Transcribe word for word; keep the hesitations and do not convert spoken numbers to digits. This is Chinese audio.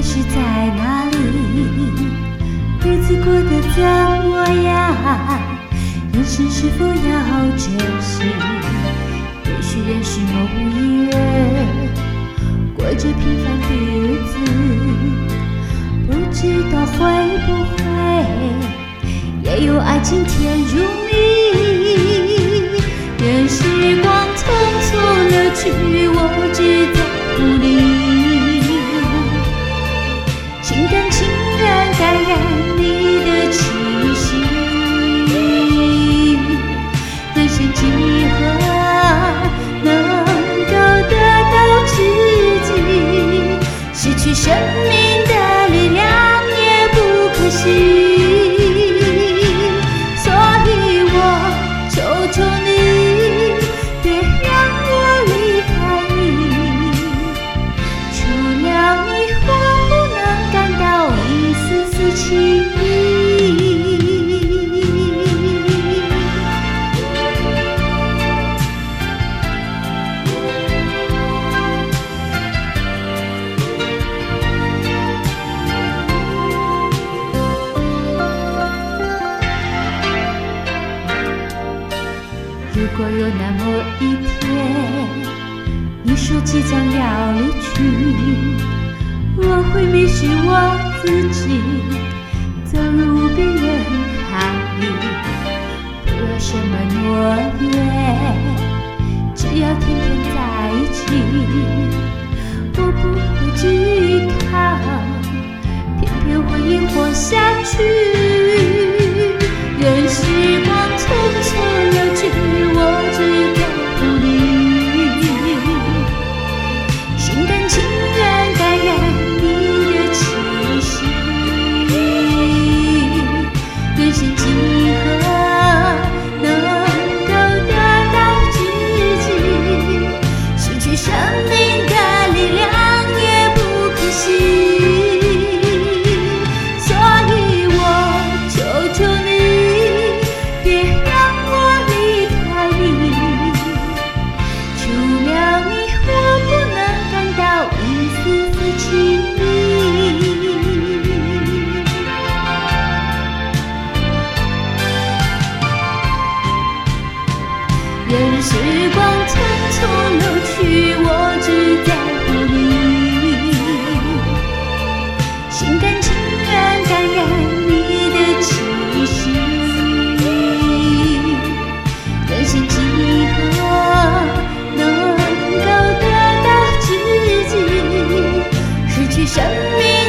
是在哪里？日子过得怎么样？人生是否要珍惜？也许认识某一人，过着平凡的日子，不知道会不会也有爱情甜如蜜。任时光匆匆流去，我只在乎你，情感情缘感染你的气息。人生几何能够得到知己？失去生命的力量也不可惜。所以我求求你，别让我离开你。除了你，我不能感到一丝丝情意。如果有那么一天，你说即将要离去，我会迷失我自己，走入无边人海里。不要什么诺言，只要天天在一起。我不会惧怕，偏偏回忆活下去。任时光匆匆流去，我只在乎你，心甘情愿感染你的气息。人生几何能够得到知己？失去生命的力量也不可惜。所以我求求你，别让我离开你。除了你，我不能感到一丝丝情意。任时光匆匆流去，我只在乎你，心甘情愿感染你的气息。人生几何能够得到知己？失去生命